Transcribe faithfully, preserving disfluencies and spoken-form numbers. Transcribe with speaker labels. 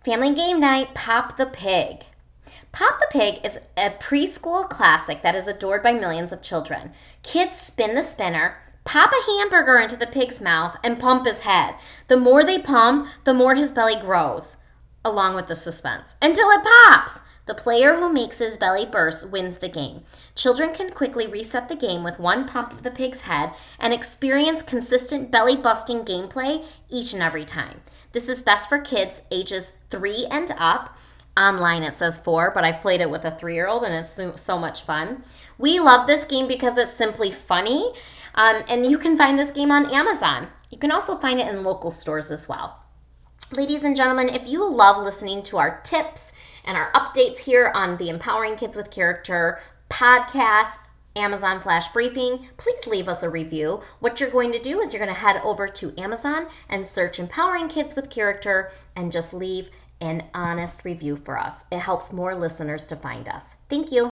Speaker 1: Family game night, Pop the Pig. Pop the Pig is a preschool classic that is adored by millions of children. Kids spin the spinner, pop a hamburger into the pig's mouth, and pump his head. The more they pump, the more his belly grows, along with the suspense, until it pops. The player who makes his belly burst wins the game. Children can quickly reset the game with one pump of the pig's head and experience consistent belly-busting gameplay each and every time. This is best for kids ages three and up. Online it says four, but I've played it with a three-year-old and it's so, so much fun. We love this game because it's simply funny, um, and you can find this game on Amazon. You can also find it in local stores as well. Ladies and gentlemen, if you love listening to our tips and our updates here on the Empowering Kids with Character podcast, Amazon Flash Briefing, please leave us a review. What you're going to do is you're going to head over to Amazon and search Empowering Kids with Character and just leave an honest review for us. It helps more listeners to find us. Thank you.